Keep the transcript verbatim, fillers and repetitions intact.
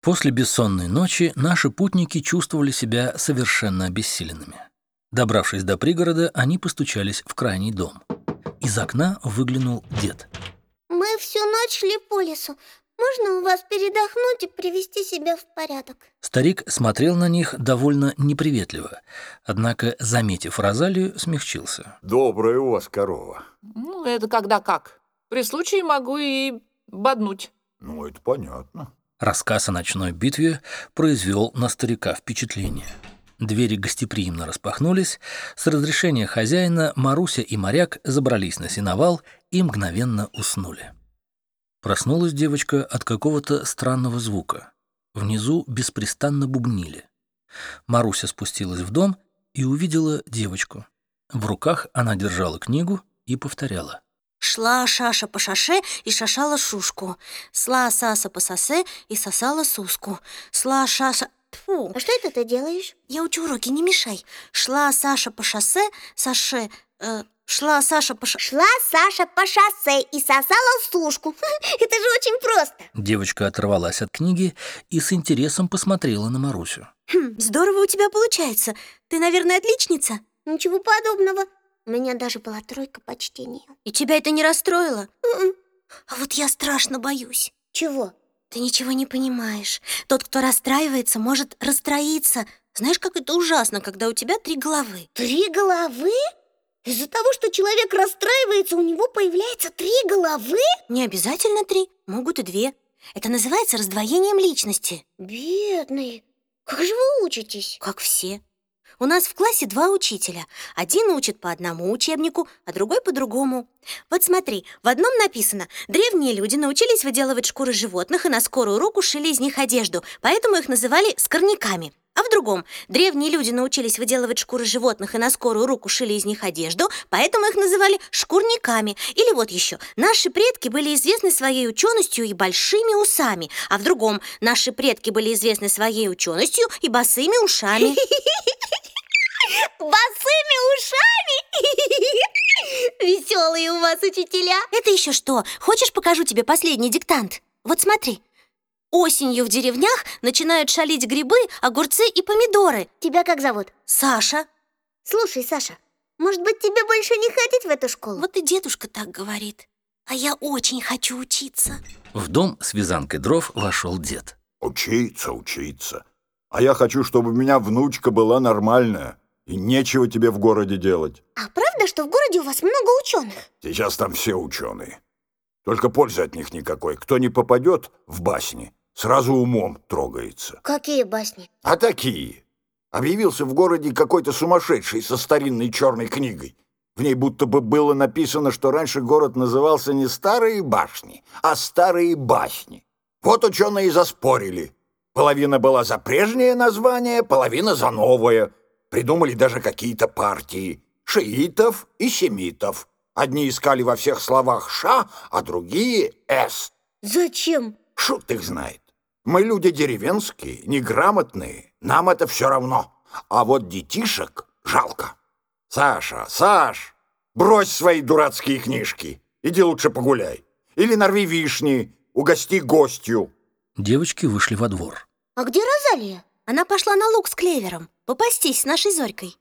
После бессонной ночи наши путники чувствовали себя совершенно обессиленными. Добравшись до пригорода, они постучались в крайний дом. Из окна выглянул дед. Мы всю ночь шли по лесу. Можно у вас передохнуть и привести себя в порядок? Старик смотрел на них довольно неприветливо, однако, заметив Розалию, смягчился. Добрая у вас корова. Ну, это когда как. При случае могу и боднуть. Ну, это понятно. Рассказ о ночной битве произвел на старика впечатление. Двери гостеприимно распахнулись. С разрешения хозяина Маруся и моряк забрались на сеновал и мгновенно уснули. Проснулась девочка от какого-то странного звука. Внизу беспрестанно бубнили. Маруся спустилась в дом и увидела девочку. В руках она держала книгу и повторяла. Шла Шаша по шаше и шашала шушку. Сла Саса по сосе и сосала суску. Шла Шаша... Тьфу. А что это ты делаешь? Я учу уроки, не мешай. Шла Саша по шоссе, Саше... Э, шла Саша по ша... Шла Саша по шоссе и сосала сушку. Это же очень просто. Девочка оторвалась от книги и с интересом посмотрела на Марусю. Хм, здорово у тебя получается. Ты, наверное, отличница? Ничего подобного. У меня даже была тройка по чтению. И тебя это не расстроило? М-м. А вот я страшно боюсь. Чего? Ты ничего не понимаешь. Тот, кто расстраивается, может расстроиться. Знаешь, как это ужасно, когда у тебя три головы. Три головы? Из-за того, что человек расстраивается, у него появляется три головы? Не обязательно три, могут и две. Это называется раздвоением личности. Бедные. Как же вы учитесь? Как все. У нас в классе два учителя. Один учит по одному учебнику, а другой по другому. Вот смотри, в одном написано: древние люди научились выделывать шкуры животных и на скорую руку шили из них одежду, поэтому их называли скорняками. А в другом: древние люди научились выделывать шкуры животных и на скорую руку шили из них одежду, поэтому их называли шкурниками. Или вот еще: наши предки были известны своей ученостью и большими усами. А в другом: наши предки были известны своей ученостью и босыми ушами. Босыми ушами? Веселые у вас учителя. Это еще что? Хочешь, покажу тебе последний диктант? Вот смотри. Осенью в деревнях начинают шалить грибы, огурцы и помидоры. Тебя как зовут? Саша. Слушай, Саша, может быть, тебе больше не ходить в эту школу? Вот и дедушка так говорит. А я очень хочу учиться. В дом с вязанкой дров вошел дед. Учиться, учиться. А я хочу, чтобы у меня внучка была нормальная. И нечего тебе в городе делать. А правда, что в городе у вас много ученых? Сейчас там все ученые. Только пользы от них никакой. Кто не попадет в басни, сразу умом трогается. Какие басни? А такие. Объявился в городе какой-то сумасшедший со старинной черной книгой. В ней будто бы было написано, что раньше город назывался не Старые башни, а Старые басни. Вот ученые и заспорили. Половина была за прежнее название, половина за новое. Придумали даже какие-то партии шиитов и семитов. Одни искали во всех словах «ша», а другие «с». Зачем? Шут их знает. Мы люди деревенские, неграмотные, нам это все равно. А вот детишек жалко. Саша, Саш, брось свои дурацкие книжки. Иди лучше погуляй. Или нарви вишни, угости гостью. Девочки вышли во двор. А где Розалия? Она пошла на луг с клевером попастись с нашей Зорькой.